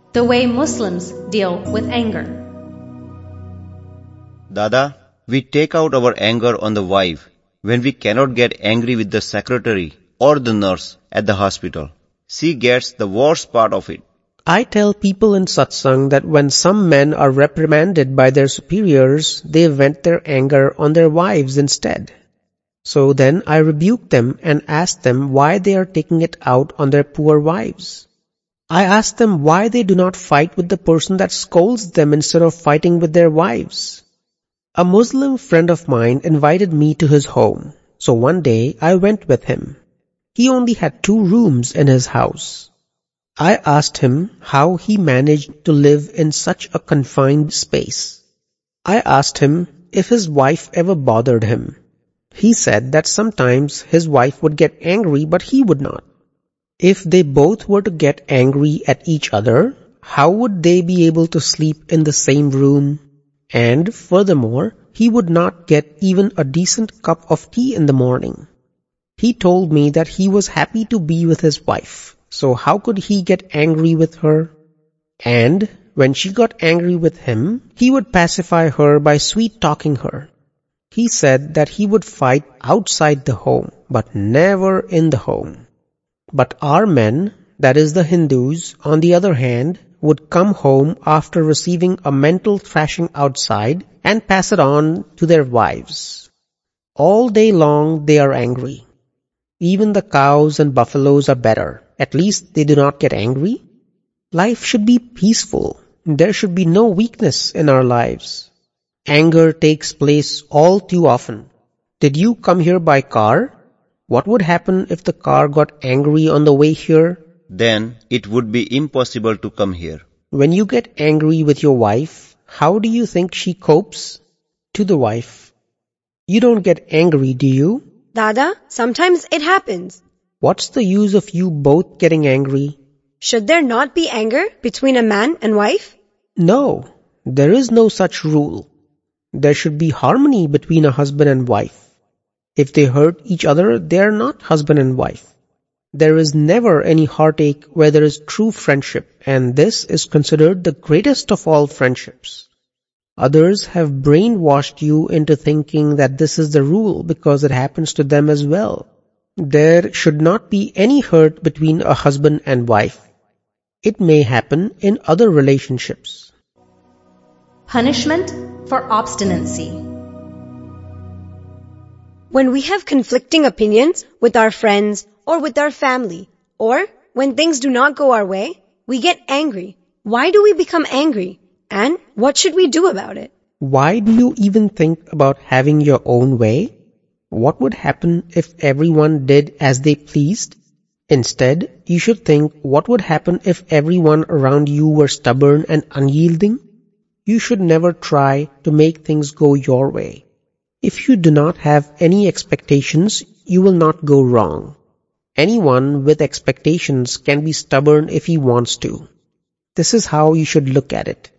the way Muslims deal with anger. Dada, we take out our anger on the wife when we cannot get angry with the secretary or the nurse at the hospital. She gets the worst part of it. I tell people in satsang that when some men are reprimanded by their superiors, they vent their anger on their wives instead. So then I rebuke them and ask them why they are taking it out on their poor wives. I ask them why they do not fight with the person that scolds them instead of fighting with their wives. A Muslim friend of mine invited me to his home, so one day I went with him. He only had 2 rooms in his house. I asked him how he managed to live in such a confined space. I asked him if his wife ever bothered him. He said that sometimes his wife would get angry, but he would not. If they both were to get angry at each other, how would they be able to sleep in the same room? And furthermore, he would not get even a decent cup of tea in the morning. He told me that he was happy to be with his wife, so how could he get angry with her? And when she got angry with him, he would pacify her by sweet-talking her. He said that he would fight outside the home, but never in the home. But our men, that is the Hindus, on the other hand, would come home after receiving a mental thrashing outside and pass it on to their wives. All day long they are angry. Even the cows and buffaloes are better. At least they do not get angry. Life should be peaceful. There should be no weakness in our lives. Anger takes place all too often. Did you come here by car? What would happen if the car got angry on the way here? Then it would be impossible to come here. When you get angry with your wife, how do you think she copes? To the wife, you don't get angry, do you? Dada, sometimes it happens. What's the use of you both getting angry? Should there not be anger between a man and wife? No, there is no such rule. There should be harmony between a husband and wife. If they hurt each other, they are not husband and wife. There is never any heartache where there is true friendship, and this is considered the greatest of all friendships. Others have brainwashed you into thinking that this is the rule because it happens to them as well. There should not be any hurt between a husband and wife. It may happen in other relationships. Punishment for obstinacy. When we have conflicting opinions with our friends or with our family, or when things do not go our way, we get angry. Why do we become angry? And what should we do about it? Why do you even think about having your own way? What would happen if everyone did as they pleased? Instead, you should think what would happen if everyone around you were stubborn and unyielding? You should never try to make things go your way. If you do not have any expectations, you will not go wrong. Anyone with expectations can be stubborn if he wants to. This is how you should look at it.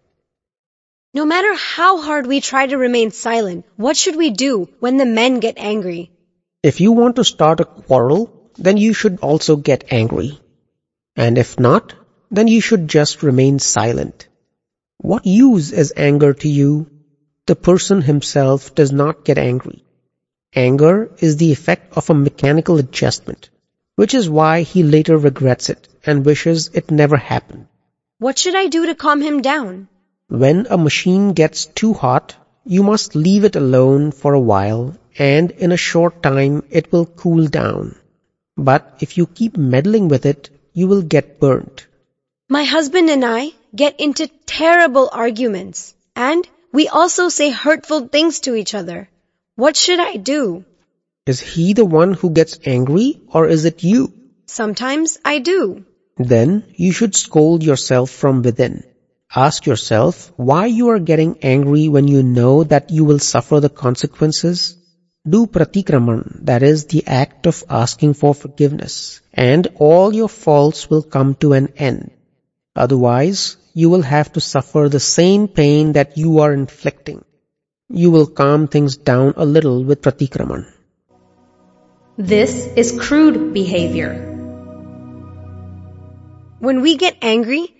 No matter how hard we try to remain silent, what should we do when the men get angry? If you want to start a quarrel, then you should also get angry. And if not, then you should just remain silent. What use is anger to you? The person himself does not get angry. Anger is the effect of a mechanical adjustment, which is why he later regrets it and wishes it never happened. What should I do to calm him down? When a machine gets too hot, you must leave it alone for a while, and in a short time it will cool down. But if you keep meddling with it, you will get burnt. My husband and I get into terrible arguments, and we also say hurtful things to each other. What should I do? Is he the one who gets angry, or is it you? Sometimes I do. Then you should scold yourself from within. Ask yourself why you are getting angry when you know that you will suffer the consequences. Do pratikraman, that is the act of asking for forgiveness, and all your faults will come to an end. Otherwise, you will have to suffer the same pain that you are inflicting. You will calm things down a little with pratikraman. This is crude behavior. When we get angry,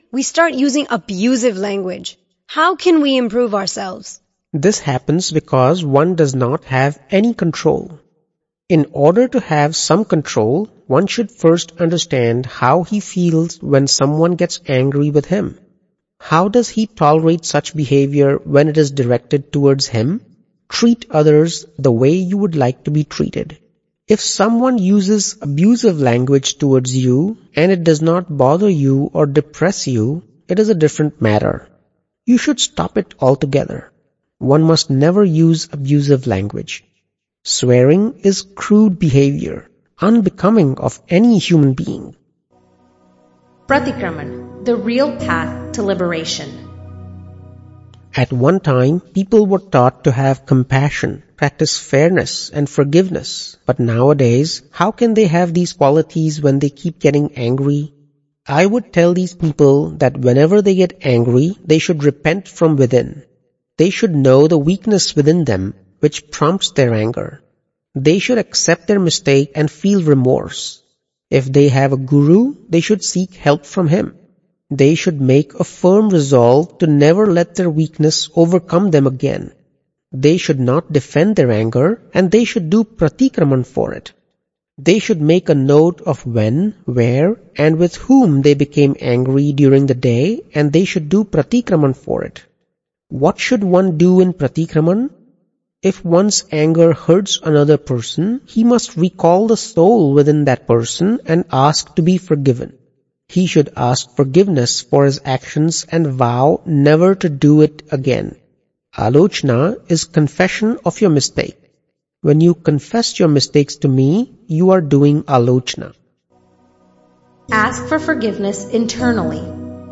we start using abusive language. How can we improve ourselves? This happens because one does not have any control. In order to have some control, one should first understand how he feels when someone gets angry with him. How does he tolerate such behavior when it is directed towards him? Treat others the way you would like to be treated. If someone uses abusive language towards you and it does not bother you or depress you, it is a different matter. You should stop it altogether. One must never use abusive language. Swearing is crude behavior, unbecoming of any human being. Pratikraman, the real path to liberation. At one time, people were taught to have compassion, practice fairness and forgiveness. But nowadays, how can they have these qualities when they keep getting angry? I would tell these people that whenever they get angry, they should repent from within. They should know the weakness within them which prompts their anger. They should accept their mistake and feel remorse. If they have a guru, they should seek help from him. They should make a firm resolve to never let their weakness overcome them again. They should not defend their anger, and they should do pratikraman for it. They should make a note of when, where, and with whom they became angry during the day, and they should do pratikraman for it. What should one do in pratikraman? If one's anger hurts another person, he must recall the soul within that person and ask to be forgiven. He should ask forgiveness for his actions and vow never to do it again. Alochna is confession of your mistake. When you confess your mistakes to me, you are doing alochna. Ask for forgiveness internally.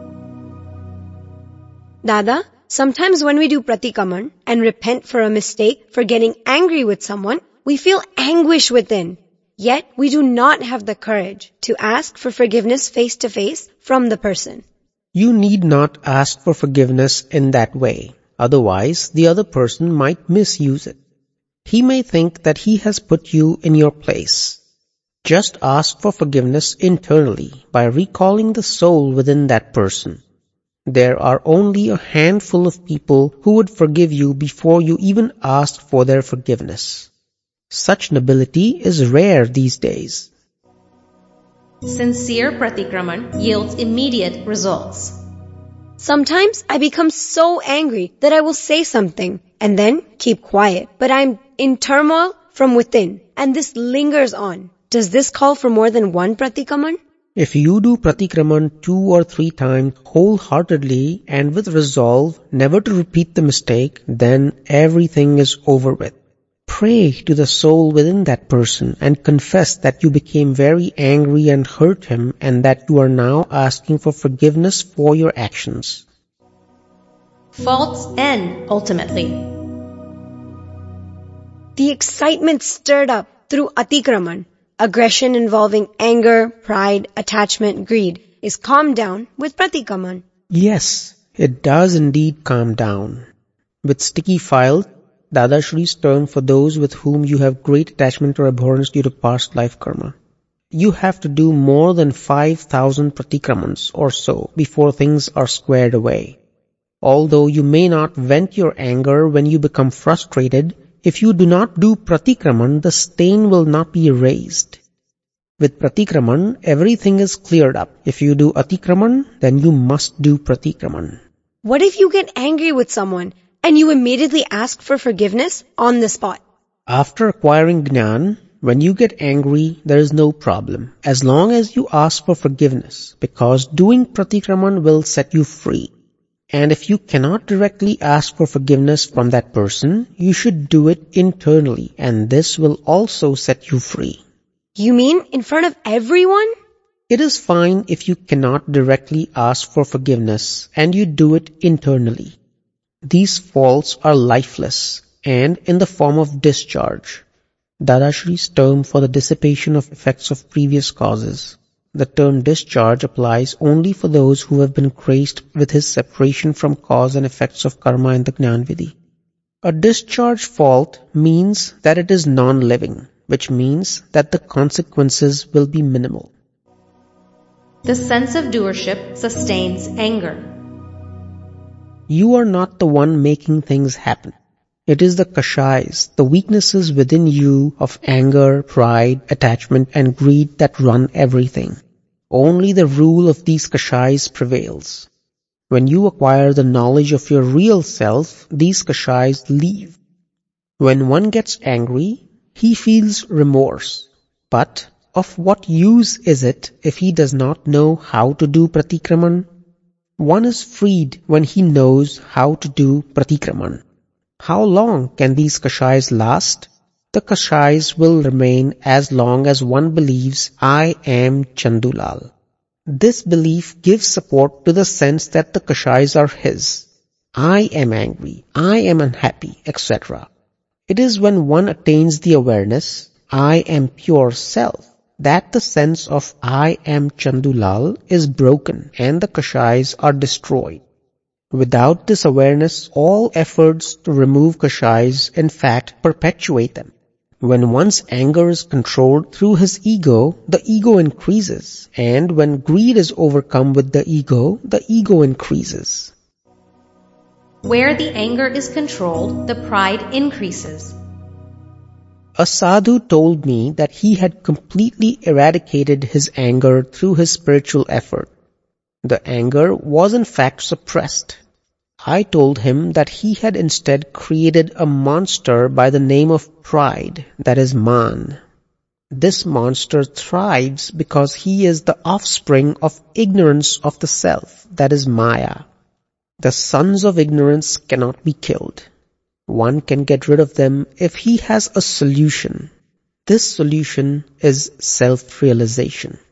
Dada, sometimes when we do pratikraman and repent for a mistake, for getting angry with someone, we feel anguish within. Yet we do not have the courage to ask for forgiveness face to face from the person. You need not ask for forgiveness in that way. Otherwise, the other person might misuse it. He may think that he has put you in your place. Just ask for forgiveness internally by recalling the soul within that person. There are only a handful of people who would forgive you before you even asked for their forgiveness. Such nobility is rare these days. Sincere pratikraman yields immediate results. Sometimes I become so angry that I will say something and then keep quiet. But I'm in turmoil from within, and this lingers on. Does this call for more than one pratikraman? If you do pratikraman 2 or 3 times wholeheartedly and with resolve never to repeat the mistake, then everything is over with. Pray to the soul within that person and confess that you became very angry and hurt him and that you are now asking for forgiveness for your actions. Faults end ultimately. The excitement stirred up through atikraman, aggression involving anger, pride, attachment, greed, is calmed down with pratikraman. Yes, it does indeed calm down. With sticky files, Dada Shri's term for those with whom you have great attachment or abhorrence due to past life karma. You have to do more than 5,000 pratikramans or so before things are squared away. Although you may not vent your anger when you become frustrated, if you do not do pratikraman, the stain will not be erased. With pratikraman, everything is cleared up. If you do atikraman, then you must do pratikraman. What if you get angry with someone and you immediately ask for forgiveness on the spot? After acquiring Jnana, when you get angry, there is no problem, as long as you ask for forgiveness, because doing pratikraman will set you free. And if you cannot directly ask for forgiveness from that person, you should do it internally, and this will also set you free. You mean in front of everyone? It is fine if you cannot directly ask for forgiveness, and you do it internally. These faults are lifeless and in the form of discharge. Dada Shri's term for the dissipation of effects of previous causes. The term discharge applies only for those who have been graced with his separation from cause and effects of karma in the Jnana Vidhi. A discharge fault means that it is non-living, which means that the consequences will be minimal. The sense of doership sustains anger. You are not the one making things happen. It is the kashais, the weaknesses within you of anger, pride, attachment, and greed that run everything. Only the rule of these kashais prevails. When you acquire the knowledge of your real self, these kashais leave. When one gets angry, he feels remorse. But of what use is it if he does not know how to do pratikraman? One is freed when he knows how to do pratikraman. How long can these kashais last? The kashais will remain as long as one believes, I am Chandulal. This belief gives support to the sense that the kashais are his. I am angry, I am unhappy, etc. It is when one attains the awareness, I am pure self, that the sense of I am Chandulal is broken and the kashais are destroyed. Without this awareness, all efforts to remove kashais in fact perpetuate them. When one's anger is controlled through his ego, the ego increases, and when greed is overcome with the ego increases. Where the anger is controlled, the pride increases. A sadhu told me that he had completely eradicated his anger through his spiritual effort. The anger was in fact suppressed. I told him that he had instead created a monster by the name of pride, that is man. This monster thrives because he is the offspring of ignorance of the self, that is Maya. The sons of ignorance cannot be killed. One can get rid of them if he has a solution. This solution is self-realization.